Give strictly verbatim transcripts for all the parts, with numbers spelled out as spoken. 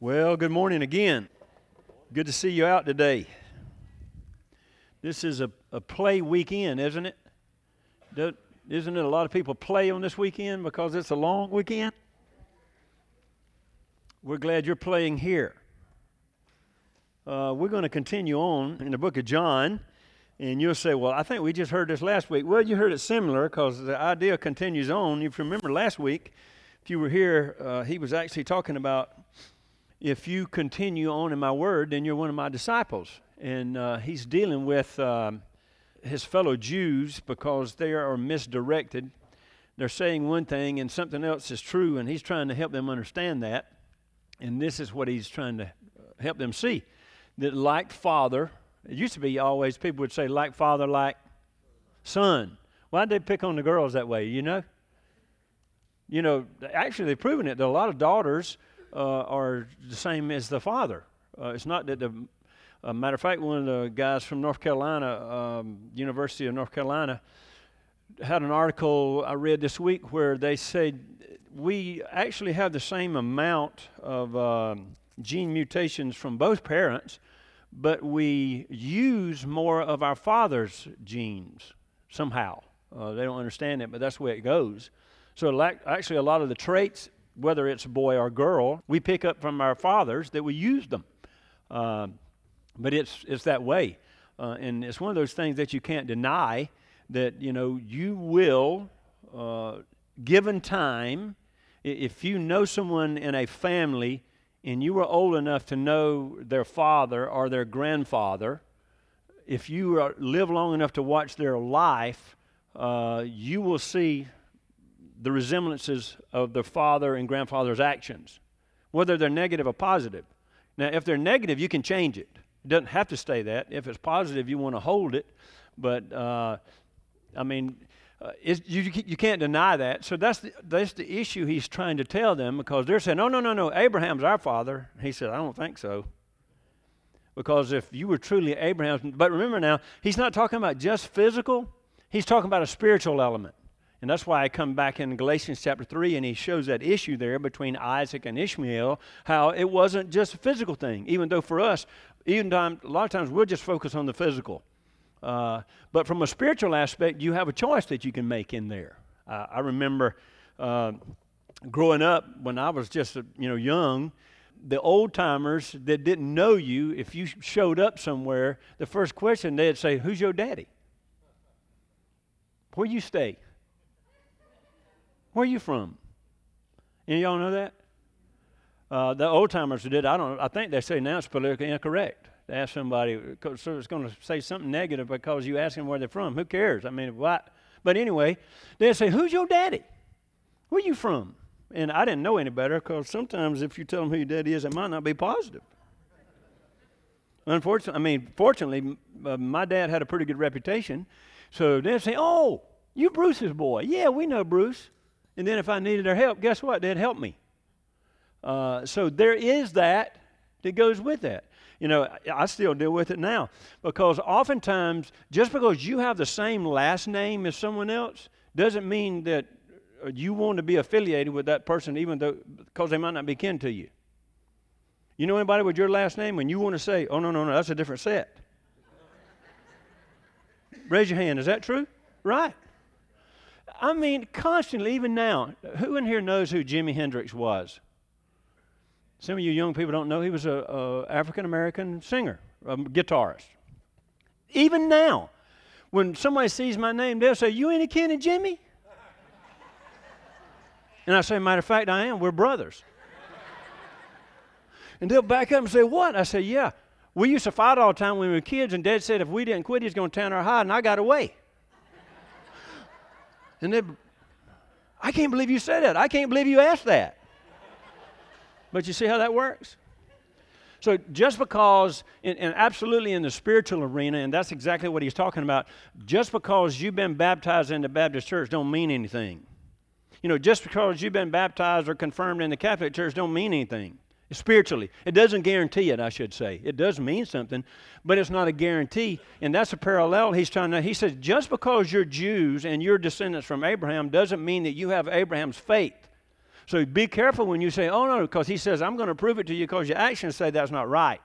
Well, good morning again. Good to see you out today. This is a, a play weekend, isn't it? Do, isn't it a lot of people play on this weekend because it's a long weekend? We're glad you're playing here. Uh, we're going to continue on in the book of John, and you'll say, well, I think we just heard this last week. Well, you heard it similar because the idea continues on. If you remember last week, if you were here, uh, he was actually talking about if you continue on in my word, then you're one of my disciples. And uh, he's dealing with um, his fellow Jews because they are misdirected. They're saying one thing and something else is true, and he's trying to help them understand that. And this is what he's trying to help them see. That like Father, it used to be always people would say like Father, like Son. Why'd they pick on the girls that way, you know? You know, actually they've proven it. There are a lot of daughters Uh, are the same as the father. Uh, it's not that the, uh, matter of fact, one of the guys from North Carolina, um, University of North Carolina, had an article I read this week where they said we actually have the same amount of um, gene mutations from both parents, but we use more of our father's genes somehow. Uh, they don't understand it, but that's the way it goes. So like, actually a lot of the traits, whether it's a boy or girl, we pick up from our fathers that we use them. Uh, but it's it's that way. Uh, and it's one of those things that you can't deny that, you know, you will, uh, given time, if you know someone in a family and you were old enough to know their father or their grandfather, if you are, live long enough to watch their life, uh, you will see the resemblances of their father and grandfather's actions, whether they're negative or positive. Now, if they're negative, you can change it. It doesn't have to stay that. If it's positive, you want to hold it. But, uh, I mean, uh, it's, you, you can't deny that. So that's the, that's the issue he's trying to tell them, because they're saying, no, no, no, no, Abraham's our father. He said, I don't think so. Because if you were truly Abraham's, but remember now, he's not talking about just physical. He's talking about a spiritual element. And that's why I come back in Galatians chapter three, and he shows that issue there between Isaac and Ishmael, how it wasn't just a physical thing, even though for us, even time, a lot of times we'll just focus on the physical. Uh, but from a spiritual aspect, you have a choice that you can make in there. Uh, I remember uh, growing up when I was just uh, you know young, the old-timers that didn't know you, if you showed up somewhere, the first question they'd say, who's your daddy? Where you stay? Where are you from? Any of y'all know that? Uh, the old timers did. I don't. I think they say now it's politically incorrect to ask somebody. So it's going to say something negative because you ask them where they're from. Who cares? I mean, what? But anyway, they say, "Who's your daddy? Where you from?" And I didn't know any better, because sometimes if you tell them who your daddy is, it might not be positive. Unfortunately, I mean, fortunately, uh, my dad had a pretty good reputation, so they'd say, "Oh, you Bruce's boy? Yeah, we know Bruce." And then if I needed their help, guess what? They'd help me. Uh, so there is that that goes with that. You know, I still deal with it now, because oftentimes just because you have the same last name as someone else doesn't mean that you want to be affiliated with that person, even though because they might not be kin to you. You know anybody with your last name and you want to say, oh, no, no, no, that's a different set? Raise your hand. Is that true? Right. I mean, constantly, even now, who in here knows who Jimi Hendrix was? Some of you young people don't know. He was an a African-American singer, a guitarist. Even now, when somebody sees my name, they'll say, you ain't a kin of Jimmy? And I say, matter of fact, I am. We're brothers. And they'll back up and say, what? I say, yeah. We used to fight all the time when we were kids, and Dad said if we didn't quit, he was going to tan our hide, and I got away. And they, I can't believe you said that. I can't believe you asked that. But you see how that works? So just because, and, and absolutely in the spiritual arena, and that's exactly what he's talking about, just because you've been baptized in the Baptist church don't mean anything. You know, just because you've been baptized or confirmed in the Catholic church don't mean anything. Spiritually. It doesn't guarantee it, I should say. It does mean something, but it's not a guarantee. And that's a parallel he's trying to, he says, just because you're Jews and you're descendants from Abraham doesn't mean that you have Abraham's faith. So be careful when you say, oh, no, because he says, I'm going to prove it to you because your actions say that's not right.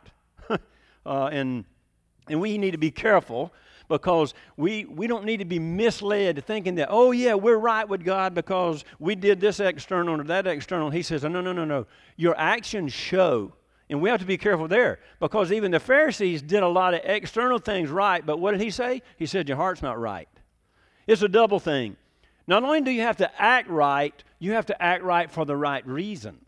uh, and and we need to be careful because we, we don't need to be misled thinking that, oh, yeah, we're right with God because we did this external or that external. He says, no, no, no, no. Your actions show. And we have to be careful there because even the Pharisees did a lot of external things right, but what did he say? He said, your heart's not right. It's a double thing. Not only do you have to act right, you have to act right for the right reason.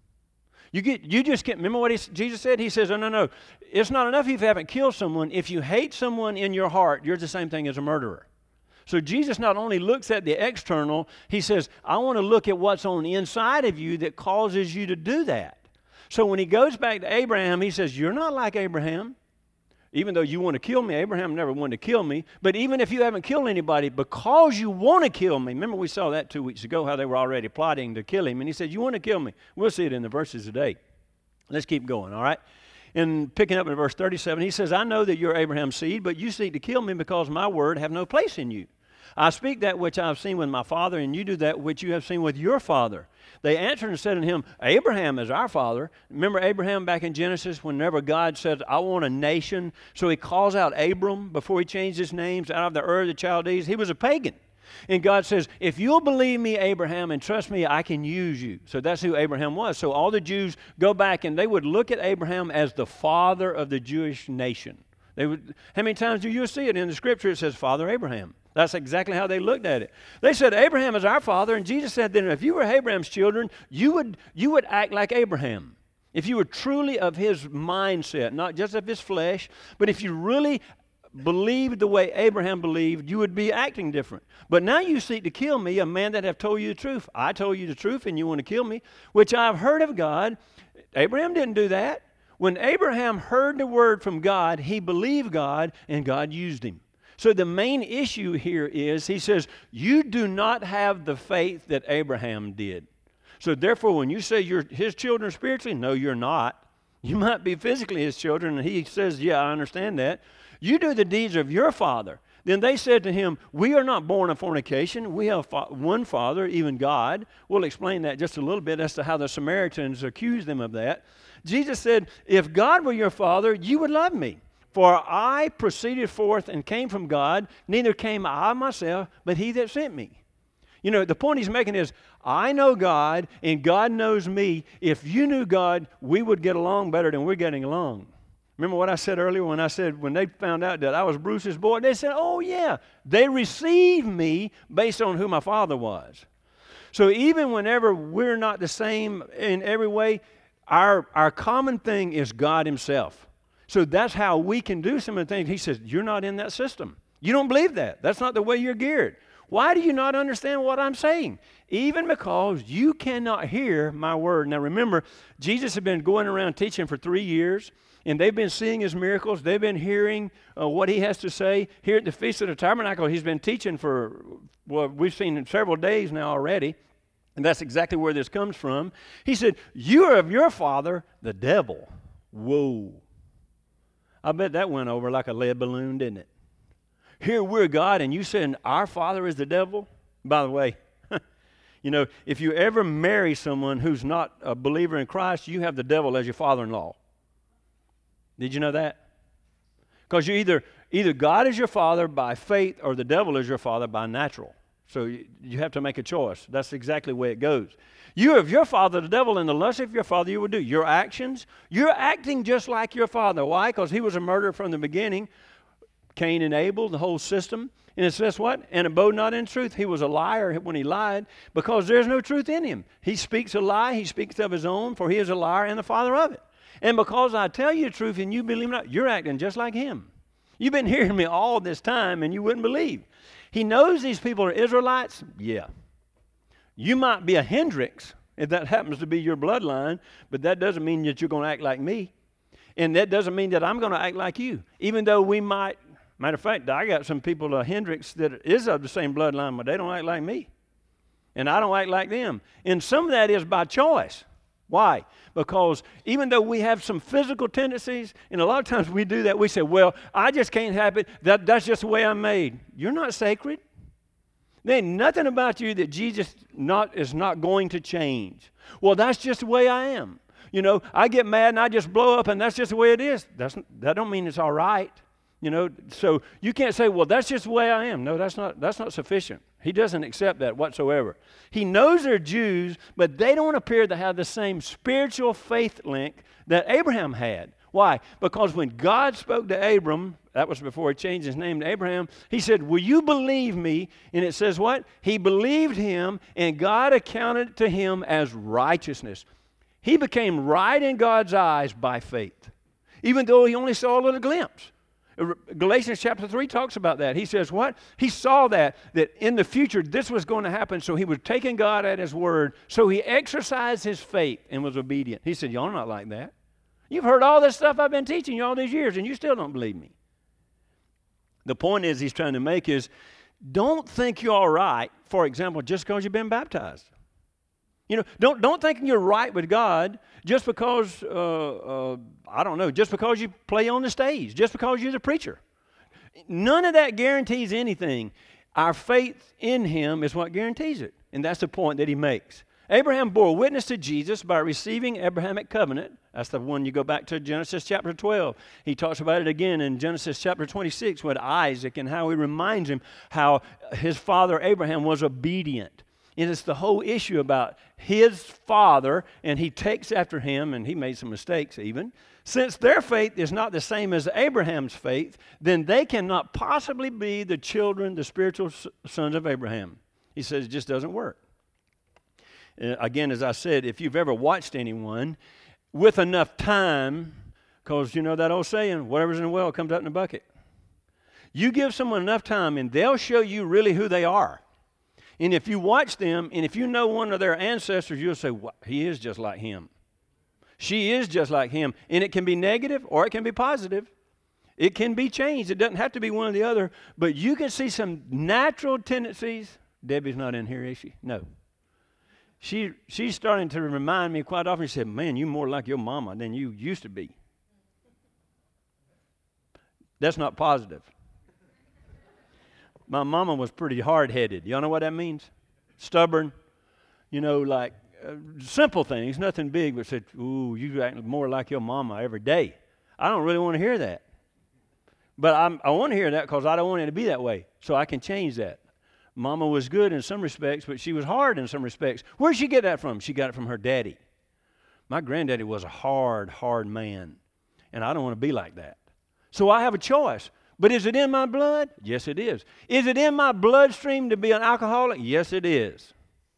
You get, you just can't, remember what he, Jesus said? He says, oh, no, no, it's not enough if you haven't killed someone. If you hate someone in your heart, you're the same thing as a murderer. So Jesus not only looks at the external, he says, I want to look at what's on the inside of you that causes you to do that. So when he goes back to Abraham, he says, you're not like Abraham. Even though you want to kill me, Abraham never wanted to kill me. But even if you haven't killed anybody, because you want to kill me, remember we saw that two weeks ago, how they were already plotting to kill him. And he said, you want to kill me? We'll see it in the verses today. Let's keep going, all right? And picking up in verse thirty-seven, he says, I know that you're Abraham's seed, but you seek to kill me because my word have no place in you. I speak that which I have seen with my father, and you do that which you have seen with your father. They answered and said unto him, Abraham is our father. Remember Abraham back in Genesis, whenever God said, I want a nation. So he calls out Abram before he changed his names out of the Ur of the Chaldees. He was a pagan. And God says, if you'll believe me, Abraham, and trust me, I can use you. So that's who Abraham was. So all the Jews go back and they would look at Abraham as the father of the Jewish nation. They would. How many times do you see it in the scripture? It says, Father Abraham. That's exactly how they looked at it. They said, Abraham is our father, and Jesus said, then if you were Abraham's children, you would, you would act like Abraham. If you were truly of his mindset, not just of his flesh, but if you really believed the way Abraham believed, you would be acting different. But now you seek to kill me, a man that have told you the truth. I told you the truth, and you want to kill me, which I've heard of God. Abraham didn't do that. When Abraham heard the word from God, he believed God, and God used him. So the main issue here is, he says, you do not have the faith that Abraham did. So therefore, when you say you're his children spiritually, no, you're not. You might be physically his children, and he says, yeah, I understand that. You do the deeds of your father. Then they said to him, we are not born of fornication. We have one Father, even God. We'll explain that just a little bit as to how the Samaritans accused them of that. Jesus said, if God were your father, you would love me. For I proceeded forth and came from God, neither came I myself, but he that sent me. You know, the point he's making is, I know God, and God knows me. If you knew God, we would get along better than we're getting along. Remember what I said earlier when I said, when they found out that I was Bruce's boy, they said, oh yeah, they received me based on who my father was. So even whenever we're not the same in every way, our, our common thing is God himself. So that's how we can do some of the things. He says, you're not in that system. You don't believe that. That's not the way you're geared. Why do you not understand what I'm saying? Even because you cannot hear my word. Now remember, Jesus had been going around teaching for three years, and they've been seeing his miracles. They've been hearing uh, what he has to say. Here at the Feast of the Tabernacle, he's been teaching for, well, we've seen in several days now already, and that's exactly where this comes from. He said, you are of your father, the devil. Whoa. I bet that went over like a lead balloon, didn't it? Here we're God, and you saying our father is the devil? By the way, you know, if you ever marry someone who's not a believer in Christ, you have the devil as your father-in-law. Did you know that? Because you either, either God is your father by faith or the devil is your father by natural. So you, you have to make a choice. That's exactly the way it goes. You of your father, the devil, and the lust of your father you will do. Your actions, you're acting just like your father. Why? Because he was a murderer from the beginning. Cain and Abel, the whole system. And it says what? And abode not in truth. He was a liar when he lied because there's no truth in him. He speaks a lie. He speaks of his own, for he is a liar and the father of it. And because I tell you the truth and you believe not, you're acting just like him. You've been hearing me all this time and you wouldn't believe. He knows these people are Israelites. Yeah. You might be a Hendricks if that happens to be your bloodline, but that doesn't mean that you're going to act like me. And that doesn't mean that I'm going to act like you. Even though we might, matter of fact, I got some people, uh, Hendricks, that is of the same bloodline, but they don't act like me. And I don't act like them. And some of that is by choice. Why? Because even though we have some physical tendencies, and a lot of times we do that, we say, well, I just can't have it. That, that's just the way I'm made. You're not sacred. There ain't nothing about you that Jesus not is not going to change. Well, that's just the way I am. You know, I get mad and I just blow up, and that's just the way it is. That's, that don't mean it's all right. You know, so you can't say, well, that's just the way I am. No, that's not, that's not sufficient. He doesn't accept that whatsoever. He knows they're Jews, but they don't appear to have the same spiritual faith link that Abraham had. Why? Because when God spoke to Abram, that was before he changed his name to Abraham, he said, will you believe me? And it says what? He believed him, and God accounted to him as righteousness. He became right in God's eyes by faith, even though he only saw a little glimpse. Galatians chapter three talks about that. He says what? He saw that, that in the future this was going to happen, so he was taking God at his word. So he exercised his faith and was obedient. He said, y'all are not like that. You've heard all this stuff I've been teaching you all these years, and you still don't believe me. The point is he's trying to make is, don't think you're all right, for example, just because you've been baptized. You know, don't, don't think you're right with God just because, uh, uh, I don't know, just because you play on the stage, just because you're the preacher. None of that guarantees anything. Our faith in him is what guarantees it. And that's the point that he makes. Abraham bore witness to Jesus by receiving Abrahamic covenant. That's the one you go back to Genesis chapter twelve. He talks about it again in Genesis chapter twenty-six with Isaac and how he reminds him how his father Abraham was obedient. And it's the whole issue about his father, and he takes after him, and he made some mistakes even. Since their faith is not the same as Abraham's faith, then they cannot possibly be the children, the spiritual sons of Abraham. He says it just doesn't work. Uh, again, as I said, if you've ever watched anyone with enough time, because you know that old saying, whatever's in the well comes out in the bucket. You give someone enough time, and they'll show you really who they are. And if you watch them, and if you know one of their ancestors, you'll say, well, he is just like him. She is just like him. And it can be negative or it can be positive. It can be changed. It doesn't have to be one or the other. But you can see some natural tendencies. Debbie's not in here, is she? No. She, she's starting to remind me quite often. She said, man, you're more like your mama than you used to be. That's not positive. My mama was pretty hard-headed. Y'all know what that means? Stubborn. You know, like uh, simple things, nothing big, but said, ooh, you act more like your mama every day. I don't really want to hear that. But I'm, I want to hear that because I don't want it to be that way, so I can change that. Mama was good in some respects, but she was hard in some respects. Where'd she get that from? She got it from her daddy. My granddaddy was a hard, hard man, and I don't want to be like that. So I have a choice. But is it in my blood? Yes, it is. Is it in my bloodstream to be an alcoholic? Yes, it is.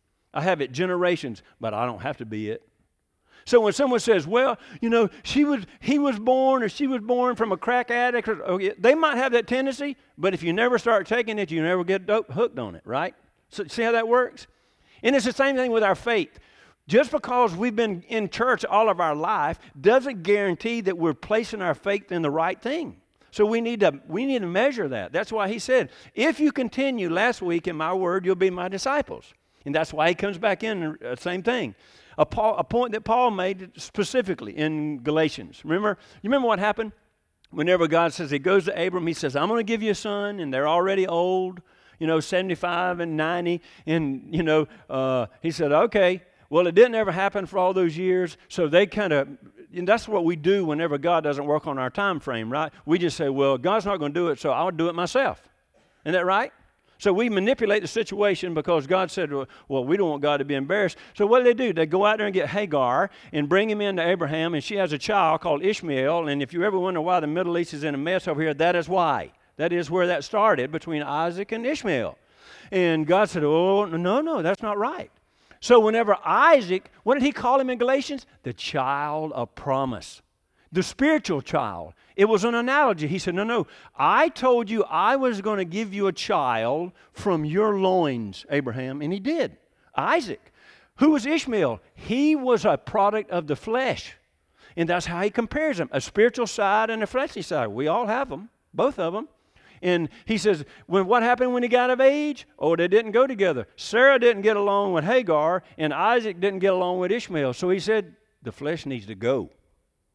I have it generations, but I don't have to be it. So when someone says, well, you know, she was, he was born or she was born from a crack addict, or, oh, yeah, they might have that tendency, but if you never start taking it, you never get dope, hooked on it, right? So see how that works? And it's the same thing with our faith. Just because we've been in church all of our life doesn't guarantee that we're placing our faith in the right thing. So we need to we need to measure that. That's why he said, if you continue last week in my word, you'll be my disciples. And that's why he comes back in, uh, same thing. A, Paul, a point that Paul made specifically in Galatians. Remember, you remember what happened? Whenever God says, he goes to Abram, he says, I'm going to give you a son, and they're already old, you know, seventy-five and ninety. And, you know, uh, he said, okay, well, it didn't ever happen for all those years. So they kind of, and that's what we do whenever God doesn't work on our time frame, right? We just say, well, God's not going to do it, so I'll do it myself. Isn't that right? So we manipulate the situation because God said, well, we don't want God to be embarrassed. So what do they do? They go out there and get Hagar and bring him into Abraham, and she has a child called Ishmael. And if you ever wonder why the Middle East is in a mess over here, that is why. That is where that started, between Isaac and Ishmael. And God said, oh, no, no, that's not right. So whenever Isaac, what did he call him in Galatians? The child of promise. The spiritual child. It was an analogy. He said, no, no, I told you I was going to give you a child from your loins, Abraham, and he did. Isaac. Who was Ishmael? He was a product of the flesh. And that's how he compares them, a spiritual side and a fleshly side. We all have them, both of them. And he says, when what happened when he got of age? Oh, they didn't go together. Sarah didn't get along with Hagar, and Isaac didn't get along with Ishmael. So he said, the flesh needs to go.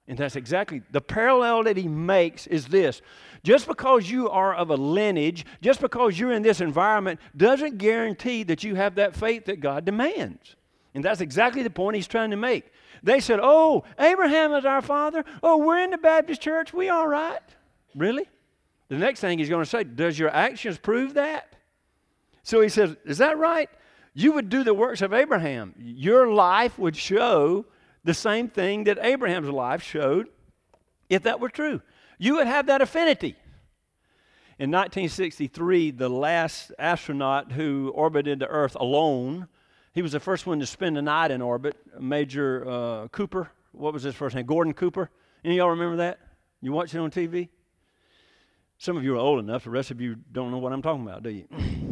And that's exactly, the parallel that he makes is this. Just because you are of a lineage, just because you're in this environment, doesn't guarantee that you have that faith that God demands. And that's exactly the point he's trying to make. They said, oh, Abraham is our father. Oh, we're in the Baptist church. We all right. Really? The next thing he's going to say, does your actions prove that? So he says, is that right? You would do the works of Abraham. Your life would show the same thing that Abraham's life showed if that were true. You would have that affinity. In nineteen sixty-three, the last astronaut who orbited the Earth alone, he was the first one to spend the night in orbit, Major uh, Cooper. What was his first name? Gordon Cooper. Any of y'all remember that? You watch it on T V? Some of you are old enough. The rest of you don't know what I'm talking about, do you?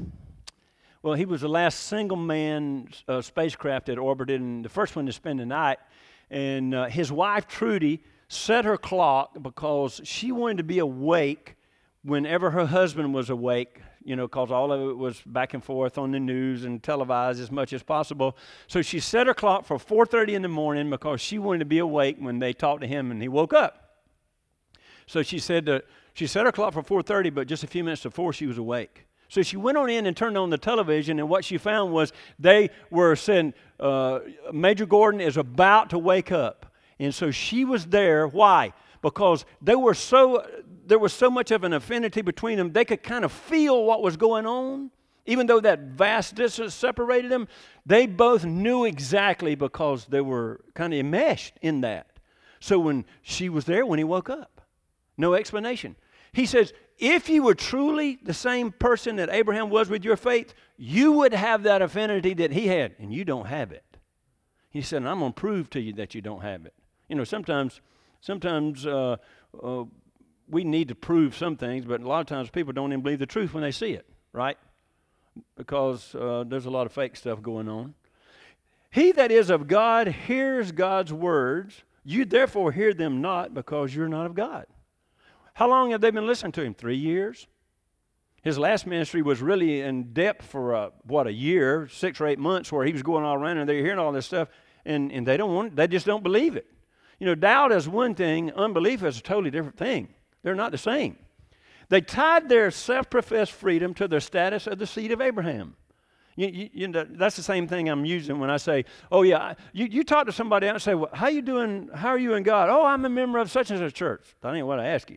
Well, he was the last single-man uh, spacecraft that orbited, and the first one to spend the night. And uh, his wife, Trudy, set her clock because she wanted to be awake whenever her husband was awake, you know, because all of it was back and forth on the news and televised as much as possible. So she set her clock for four thirty in the morning because she wanted to be awake when they talked to him and he woke up. So she said that she set her clock for four thirty, but just a few minutes before she was awake. So she went on in and turned on the television, and what she found was they were saying, uh, Major Gordon is about to wake up. And so she was there. Why? Because they were so, there was so much of an affinity between them, they could kind of feel what was going on. Even though that vast distance separated them, they both knew exactly because they were kind of enmeshed in that. So when she was there, when he woke up, no explanation. He says, if you were truly the same person that Abraham was with your faith, you would have that affinity that he had, and you don't have it. He said, and I'm going to prove to you that you don't have it. You know, sometimes sometimes uh, uh, we need to prove some things, but a lot of times people don't even believe the truth when they see it, right? Because uh, there's a lot of fake stuff going on. He that is of God hears God's words. You therefore hear them not because you're not of God. How long have they been listening to him? Three years? His last ministry was really in depth for, uh, what, a year, six or eight months where he was going all around and they're hearing all this stuff, and, and they don't want, they just don't believe it. You know, doubt is one thing, unbelief is a totally different thing. They're not the same. They tied their self-professed freedom to their status of the seed of Abraham. You, you, you know, that's the same thing I'm using when I say, oh yeah, you, you talk to somebody else and say, well, how you doing, how are you in God? Oh, I'm a member of such and such church. That ain't what I ask you.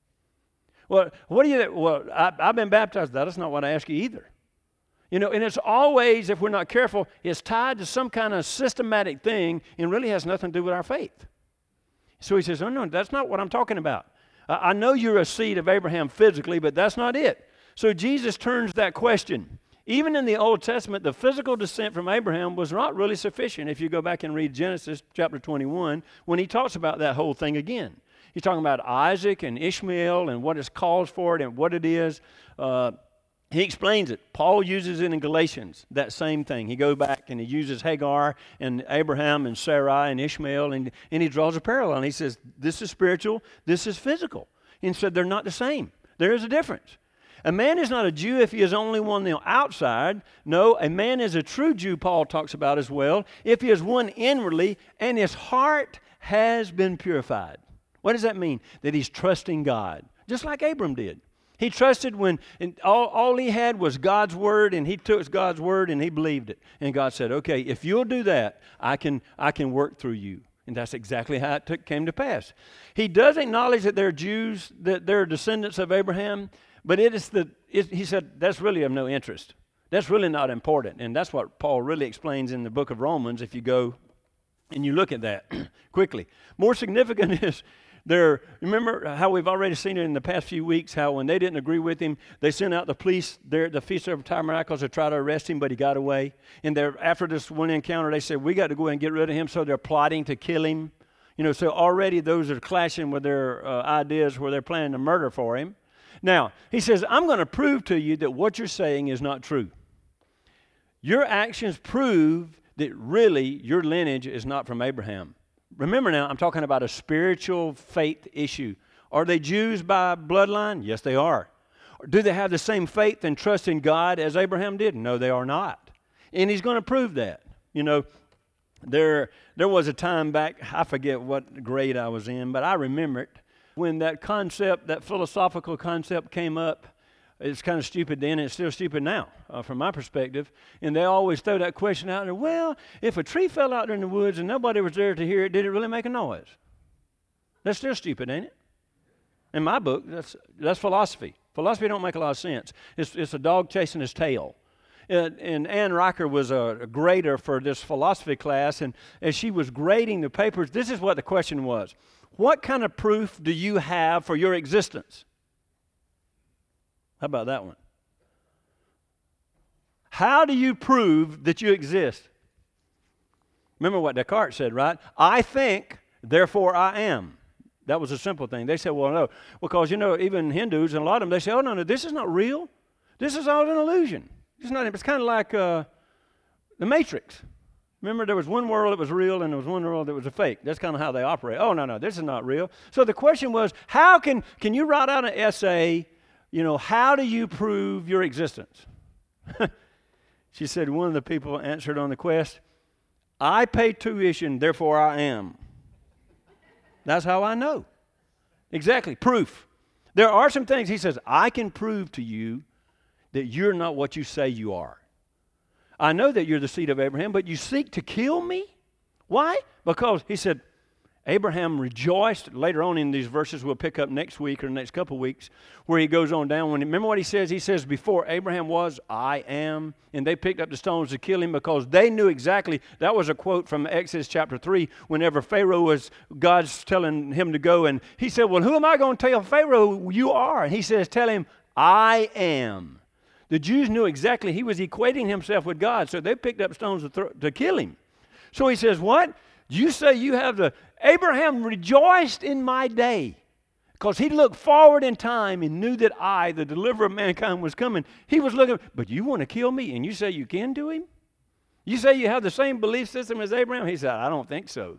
Well, what do you, well, I, I've been baptized. That is not what I ask you either. You know, and it's always, if we're not careful, it's tied to some kind of systematic thing and really has nothing to do with our faith. So he says, oh no, that's not what I'm talking about. I, I know you're a seed of Abraham physically, but that's not it. So Jesus turns that question. Even in the Old Testament, the physical descent from Abraham was not really sufficient. If you go back and read Genesis chapter twenty-one, when he talks about that whole thing again. He's talking about Isaac and Ishmael and what is caused for it and what it is. Uh, he explains it. Paul uses it in Galatians, that same thing. He goes back and he uses Hagar and Abraham and Sarai and Ishmael, and, and he draws a parallel. And he says, this is spiritual, this is physical. And said they're not the same. There is a difference. A man is not a Jew if he is only one on the outside. No, a man is a true Jew, Paul talks about as well, if he is one inwardly and his heart has been purified. What does that mean? That he's trusting God, just like Abram did. He trusted when and all, all he had was God's word, and he took God's word and he believed it. And God said, okay, if you'll do that, I can, I can work through you. And that's exactly how it took, came to pass. He does acknowledge that they're Jews, that they're descendants of Abraham, but it is the, it, he said, that's really of no interest. That's really not important. And that's what Paul really explains in the book of Romans if you go and you look at that quickly. More significant is, There, remember how we've already seen it in the past few weeks, how when they didn't agree with him, they sent out the police there at the Feast of Tabernacles to try to arrest him, but he got away. And after this one encounter, they said, we got to go and get rid of him, so they're plotting to kill him. You know, so already those are clashing with their uh, ideas where they're planning to murder for him. Now, he says, I'm going to prove to you that what you're saying is not true. Your actions prove that really your lineage is not from Abraham. Remember now, I'm talking about a spiritual faith issue. Are they Jews by bloodline? Yes, they are. Do they have the same faith and trust in God as Abraham did? No, they are not. And he's going to prove that. You know, There, there was a time back, I forget what grade I was in, but I remember it, when that concept, that philosophical concept came up. It's kind of stupid then, and it's still stupid now, uh, from my perspective. And they always throw that question out there, well, if a tree fell out there in the woods and nobody was there to hear it, did it really make a noise? That's still stupid, ain't it? In my book, that's that's philosophy. Philosophy don't make a lot of sense. It's, it's a dog chasing his tail. And, and Ann Riker was a, a grader for this philosophy class, and as she was grading the papers, this is what the question was. What kind of proof do you have for your existence? How about that one? How do you prove that you exist? Remember what Descartes said, right? I think, therefore I am. That was a simple thing. They said, well, no, because, you know, even Hindus and a lot of them, they say, oh, no, no, this is not real. This is all an illusion. It's not. It's kind of like uh, the Matrix. Remember, there was one world that was real and there was one world that was a fake. That's kind of how they operate. Oh, no, no, this is not real. So the question was, how can, can you write out an essay, you know, how do you prove your existence? She said, one of the people answered on the quest, I pay tuition, therefore I am. That's how I know. Exactly, proof. There are some things, he says, I can prove to you that you're not what you say you are. I know that you're the seed of Abraham, but you seek to kill me? Why? Because, he said, Abraham rejoiced. Later on in these verses we'll pick up next week or the next couple of weeks where he goes on down. When remember what he says? He says, before Abraham was, I am. And they picked up the stones to kill him because they knew exactly. That was a quote from Exodus chapter three whenever Pharaoh was, God's telling him to go. And he said, well, who am I going to tell Pharaoh you are? And he says, tell him, I am. The Jews knew exactly. He was equating himself with God. So they picked up stones to, throw, to kill him. So he says, what? You say you have the... Abraham rejoiced in my day because he looked forward in time and knew that I, the deliverer of mankind, was coming. He was looking, but you want to kill me and you say you can do him? You say you have the same belief system as Abraham? He said, I don't think so.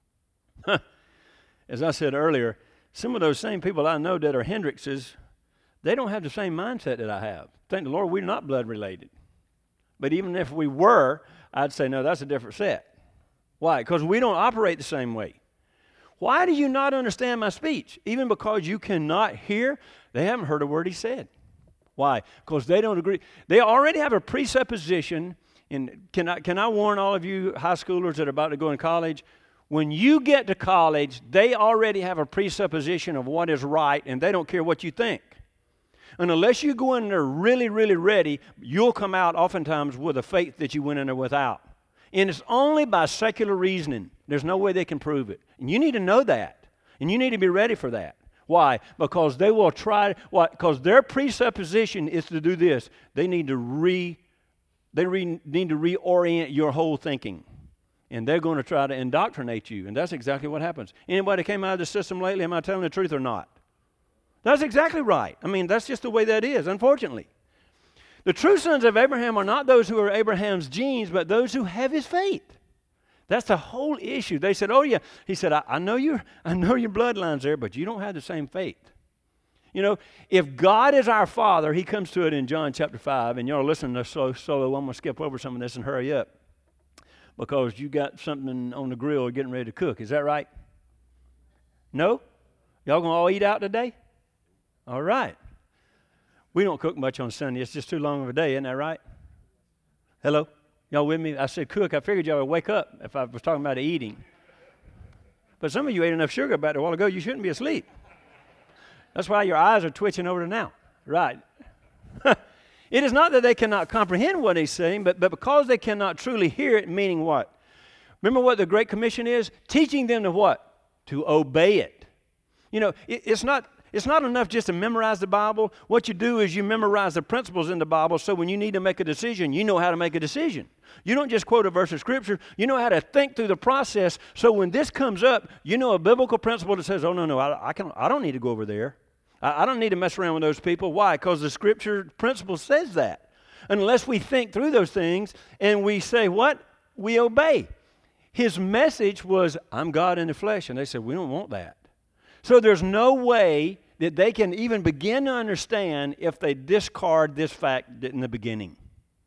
As I said earlier, some of those same people I know that are hindrances, they don't have the same mindset that I have. Thank the Lord, we're not blood related. But even if we were, I'd say, no, that's a different set. Why? Because we don't operate the same way. Why do you not understand my speech? Even because you cannot hear, they haven't heard a word he said. Why? Because they don't agree. They already have a presupposition, and can I, can I warn all of you high schoolers that are about to go in college? When you get to college, they already have a presupposition of what is right, and they don't care what you think. And unless you go in there really, really ready, you'll come out oftentimes with a faith that you went in there without. And it's only by secular reasoning. There's no way they can prove it. And you need to know that. And you need to be ready for that. Why? Because they will try, why? Because their presupposition is to do this. They need to re, they re, need to reorient your whole thinking. And they're going to try to indoctrinate you. And that's exactly what happens. Anybody came out of the system lately, am I telling the truth or not? That's exactly right. I mean, that's just the way that is, unfortunately. The true sons of Abraham are not those who are Abraham's genes, but those who have his faith. That's the whole issue. They said, oh yeah. He said, I, I know your, I know your bloodline's there, but you don't have the same faith. You know, if God is our Father, he comes to it in John chapter five, and y'all listen to so solo. I'm going to skip over some of this and hurry up because you got something on the grill getting ready to cook. Is that right? No? Y'all going to all eat out today? All right. We don't cook much on Sunday. It's just too long of a day, isn't that right? Hello? Y'all with me? I said cook. I figured y'all would wake up if I was talking about eating. But some of you ate enough sugar about a while ago, you shouldn't be asleep. That's why your eyes are twitching over to now. Right. It is not that they cannot comprehend what he's saying, but, but because they cannot truly hear it, meaning what? Remember what the Great Commission is? Teaching them to what? To obey it. You know, it, it's not... It's not enough just to memorize the Bible. What you do is you memorize the principles in the Bible so when you need to make a decision, you know how to make a decision. You don't just quote a verse of Scripture. You know how to think through the process so when this comes up, you know a biblical principle that says, oh, no, no, I, I, can, I don't need to go over there. I, I don't need to mess around with those people. Why? Because the Scripture principle says that. Unless we think through those things and we say, what? We obey. His message was, I'm God in the flesh. And they said, we don't want that. So there's no way that they can even begin to understand if they discard this fact in the beginning.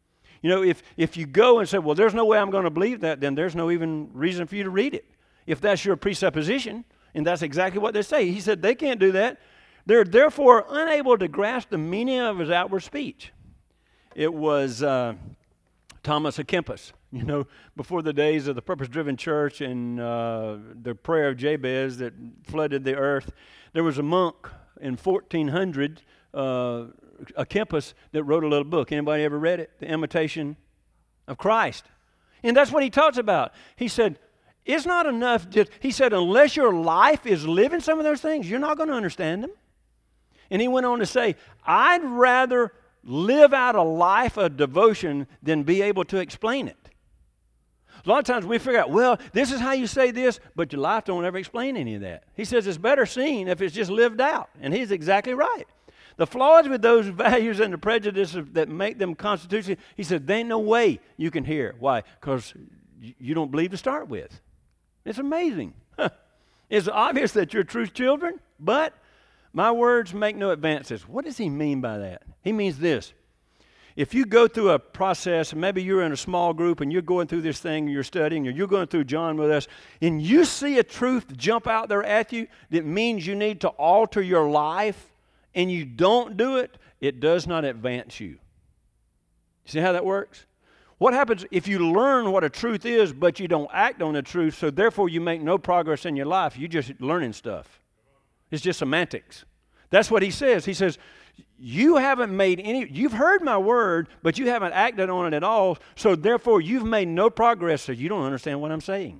You know, if, if you go and say, well, there's no way I'm going to believe that, then there's no even reason for you to read it. If that's your presupposition, and that's exactly what they say. He said they can't do that. They're therefore unable to grasp the meaning of his outward speech. It was uh, Thomas à Kempis, you know, before the days of the purpose-driven church and uh, the prayer of Jabez that flooded the earth. There was a monk in fourteen hundred, uh, à Kempis, that wrote a little book. Anybody ever read it? The Imitation of Christ. And that's what he talks about. He said, it's not enough. Just, he said, unless your life is living some of those things, you're not going to understand them. And he went on to say, I'd rather live out a life of devotion than be able to explain it. A lot of times we figure out, well, this is how you say this, but your life don't ever explain any of that. He says it's better seen if it's just lived out. And he's exactly right. The flaws with those values and the prejudices that make them constitutional, he said, there ain't no way you can hear. Why? Because you don't believe to start with. It's amazing. Huh. It's obvious that you're truth children, but my words make no advances. What does he mean by that? He means this. If you go through a process, and maybe you're in a small group and you're going through this thing, you're studying, or you're going through John with us, and you see a truth jump out there at you that means you need to alter your life, and you don't do it, it does not advance you. See how that works? What happens if you learn what a truth is, but you don't act on the truth, so therefore you make no progress in your life? You're just learning stuff. It's just semantics. That's what he says. He says, you haven't made any, you've heard my word, but you haven't acted on it at all, so therefore you've made no progress, so you don't understand what I'm saying.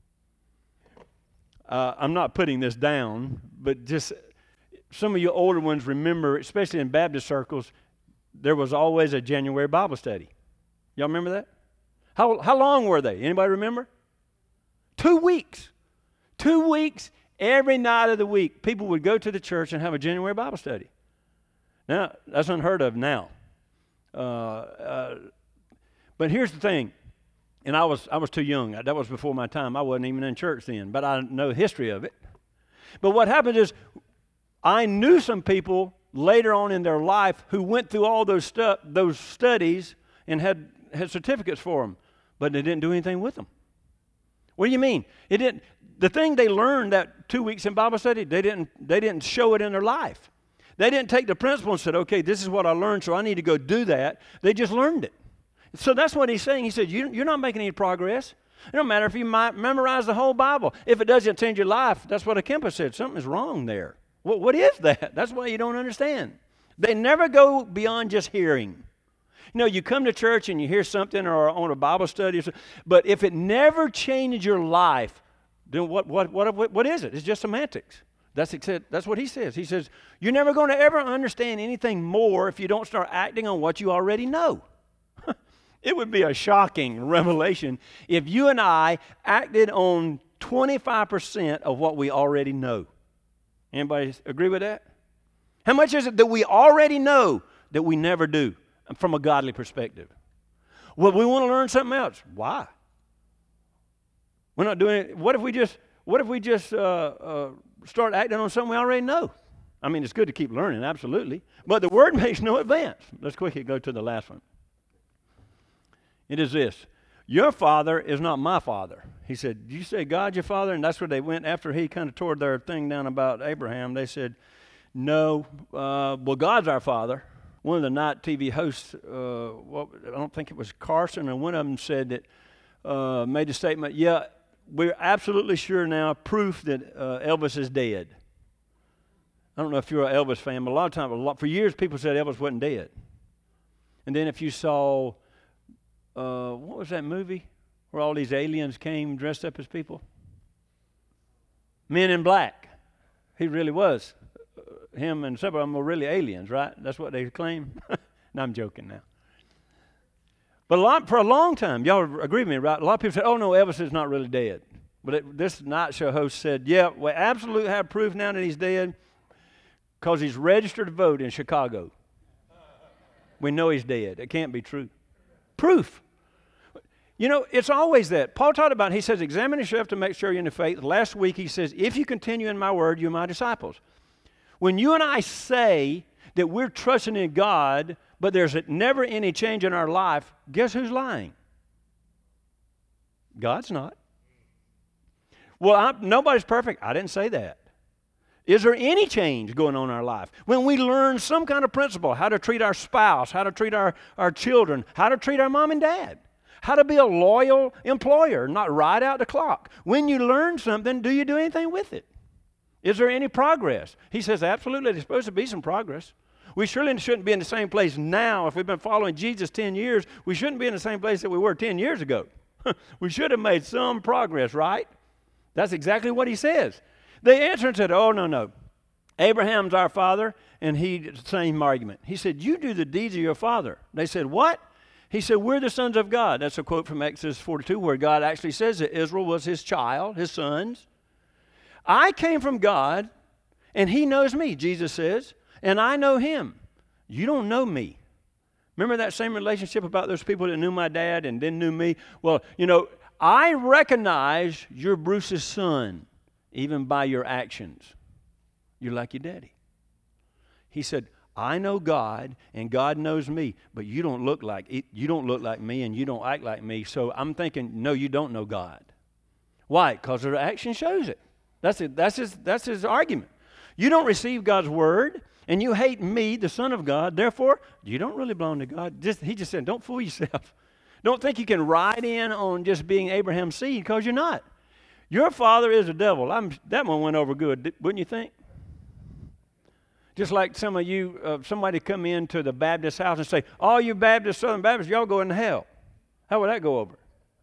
Uh, I'm not putting this down, but just some of you older ones remember, especially in Baptist circles, there was always a January Bible study. Y'all remember that? How, how long were they? Anybody remember? Two weeks. Two weeks. Every night of the week, people would go to the church and have a January Bible study. Now, that's unheard of now. Uh, uh, but here's the thing, and I was I was too young. That was before my time. I wasn't even in church then, but I know the history of it. But what happened is I knew some people later on in their life who went through all those stu- those studies and had, had certificates for them, but they didn't do anything with them. What do you mean? It didn't. The thing they learned that two weeks in Bible study, they didn't, they didn't show it in their life. They didn't take the principle and said, okay, this is what I learned, so I need to go do that. They just learned it. So that's what he's saying. He said, you, you're not making any progress. It don't matter if you might memorize the whole Bible. If it doesn't change your life, that's what a Kemper said. Something is wrong there. What, what is that? That's why you don't understand. They never go beyond just hearing. You know, you come to church and you hear something or on a Bible study, but if it never changes your life, then what, what, what, what, what is it? It's just semantics. That's, that's what he says. He says, you're never going to ever understand anything more if you don't start acting on what you already know. It would be a shocking revelation if you and I acted on twenty-five percent of what we already know. Anybody agree with that? How much is it that we already know that we never do from a godly perspective? Well, we want to learn something else. Why? We're not doing it. What if we just, what if we just uh, uh, start acting on something we already know? I mean, it's good to keep learning, absolutely. But the word makes no advance. Let's quickly go to the last one. It is this. Your father is not my father. He said, do you say God's your father? And that's where they went after he kind of tore their thing down about Abraham. They said, no, uh, well, God's our father. One of the night T V hosts, uh, well, I don't think it was Carson, and one of them said that, uh, made the statement, yeah, we're absolutely sure now, proof that uh, Elvis is dead. I don't know if you're an Elvis fan, but a lot of times, a lot, for years, people said Elvis wasn't dead. And then if you saw, uh, what was that movie where all these aliens came dressed up as people? Men in Black. He really was. Uh, him and several of them were really aliens, right? That's what they claim. No, I'm joking now. But a lot, for a long time, y'all agree with me, right? A lot of people say, oh, no, Elvis is not really dead. But it, this night show host said, yeah, we absolutely have proof now that he's dead because he's registered to vote in Chicago. We know he's dead. It can't be true. Proof. You know, it's always that. Paul taught about, he says, examine yourself to make sure you're in the faith. Last week he says, if you continue in my word, you're my disciples. When you and I say that we're trusting in God, but there's never any change in our life, guess who's lying? God's not. Well, I'm, nobody's perfect. I didn't say that. Is there any change going on in our life? When we learn some kind of principle, how to treat our spouse, how to treat our, our children, how to treat our mom and dad, how to be a loyal employer, not ride out the clock. When you learn something, do you do anything with it? Is there any progress? He says, absolutely, there's supposed to be some progress. We surely shouldn't be in the same place now. If we've been following Jesus ten years, we shouldn't be in the same place that we were ten years ago. We should have made some progress, right? That's exactly what he says. They answered and said, oh, no, no. Abraham's our father, and he, same argument. He said, you do the deeds of your father. They said, what? He said, we're the sons of God. That's a quote from Exodus forty-two, where God actually says that Israel was his child, his sons. I came from God, and he knows me, Jesus says, and I know him. You don't know me. Remember that same relationship about those people that knew my dad and then knew me? Well, you know, I recognize you're Bruce's son, even by your actions. You're like your daddy. He said, I know God, and God knows me, but you don't look like it, you don't look like me, and you don't act like me. So I'm thinking, no, you don't know God. Why? Because their action shows it. That's it. That's his, that's his argument. You don't receive God's word, and you hate me, the Son of God. Therefore, you don't really belong to God. Just, he just said, don't fool yourself. Don't think you can ride in on just being Abraham's seed, because you're not. Your father is the devil. I'm, that one went over good, wouldn't you think? Just like some of you, uh, somebody come into the Baptist house and say, all you Baptists, Southern Baptists, y'all go into hell. How would that go over?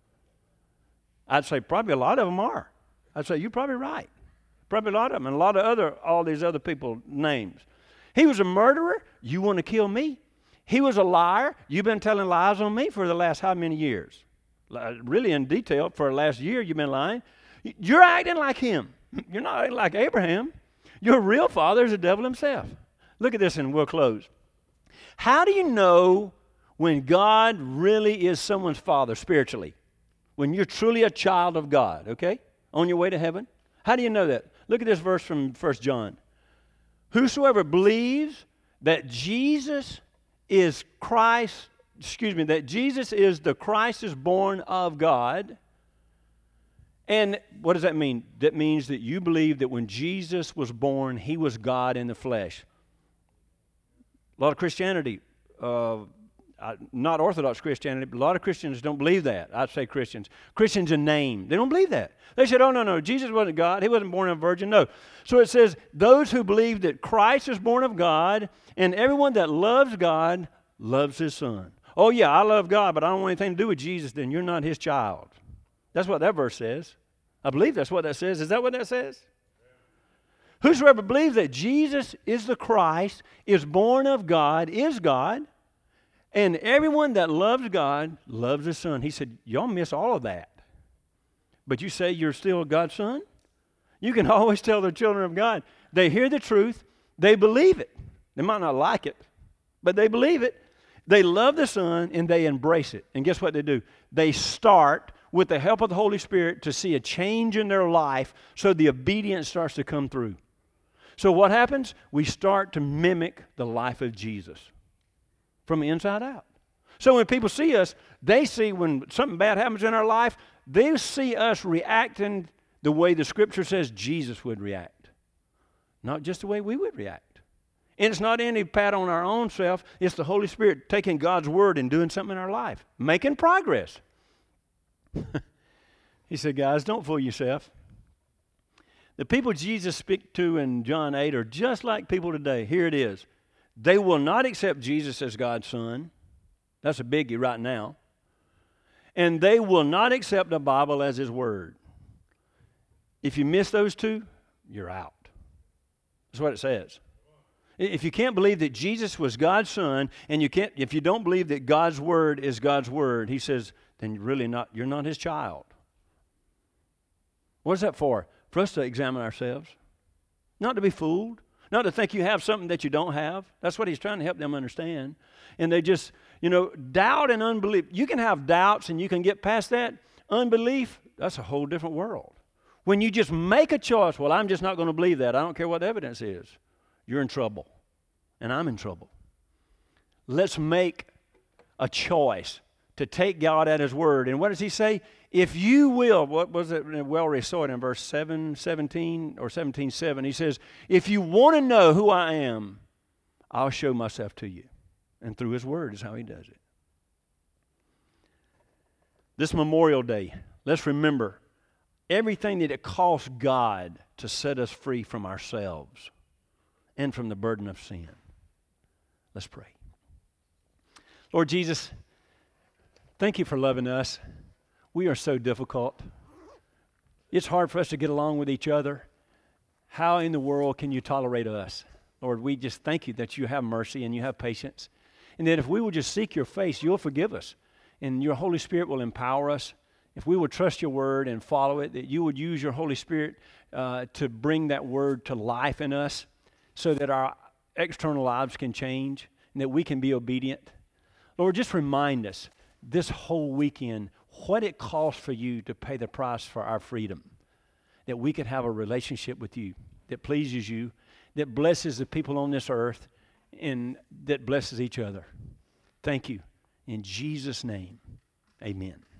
I'd say probably a lot of them are. I'd say, you're probably right. Probably a lot of them, and a lot of other, all these other people names. He was a murderer. You want to kill me? He was a liar. You've been telling lies on me for the last how many years? Really in detail, for the last year you've been lying. You're acting like him. You're not acting like Abraham. Your real father is the devil himself. Look at this and we'll close. How do you know when God really is someone's father spiritually? When you're truly a child of God, okay? On your way to heaven? How do you know that? Look at this verse from First John. Whosoever believes that Jesus is Christ, excuse me, that Jesus is the Christ is born of God. And what does that mean? That means that you believe that when Jesus was born, he was God in the flesh. A lot of Christianity, uh, not Orthodox Christianity, but a lot of Christians don't believe that. I'd say Christians. Christians in name. They don't believe that. They said, oh, no, no, Jesus wasn't God. He wasn't born of a virgin. No. So it says, those who believe that Christ is born of God, and everyone that loves God loves his son. Oh, yeah, I love God, but I don't want anything to do with Jesus, then you're not his child. That's what that verse says. I believe that's what that says. Is that what that says? Yeah. Whosoever believes that Jesus is the Christ, is born of God, is God, and everyone that loves God loves his son. He said, y'all miss all of that. But you say you're still God's son? You can always tell the children of God. They hear the truth. They believe it. They might not like it, but they believe it. They love the son, and they embrace it. And guess what they do? They start with the help of the Holy Spirit to see a change in their life so the obedience starts to come through. So what happens? We start to mimic the life of Jesus from the inside out. So when people see us, they see when something bad happens in our life, they see us reacting the way the Scripture says Jesus would react. Not just the way we would react. And it's not any pat on our own self. It's the Holy Spirit taking God's Word and doing something in our life. Making progress. He said, guys, don't fool yourself. The people Jesus speaks to in John eight are just like people today. Here it is. They will not accept Jesus as God's son. That's a biggie right now. And they will not accept the Bible as his word. If you miss those two, you're out. That's what it says. If you can't believe that Jesus was God's son, and you can't, if you don't believe that God's word is God's word, he says, then you're really not, you're not his child. What is that for? For us to examine ourselves. Not to be fooled. Not to think you have something that you don't have. That's what he's trying to help them understand. And they just, you know, doubt and unbelief. You can have doubts and you can get past that. Unbelief, that's a whole different world. When you just make a choice, well, I'm just not going to believe that. I don't care what the evidence is. You're in trouble. And I'm in trouble. let's make a choice to take God at His word. And what does He say? If you will, what was it? We already saw it in verse seven, seventeen or seventeen seven. He says, if you want to know who I am, I'll show myself to you. And through His word is how He does it. This Memorial Day, let's remember everything that it cost God to set us free from ourselves and from the burden of sin. Let's pray. Lord Jesus, thank you for loving us. We are so difficult. It's hard for us to get along with each other. How in the world can you tolerate us? Lord, we just thank you that you have mercy and you have patience. And that if we will just seek your face, you'll forgive us. And your Holy Spirit will empower us. If we would trust your word and follow it, that you would use your Holy Spirit uh, to bring that word to life in us so that our external lives can change and that we can be obedient. Lord, just remind us this whole weekend what it costs for you to pay the price for our freedom, that we could have a relationship with you that pleases you, that blesses the people on this earth, and that blesses each other. Thank you. In Jesus' name, amen.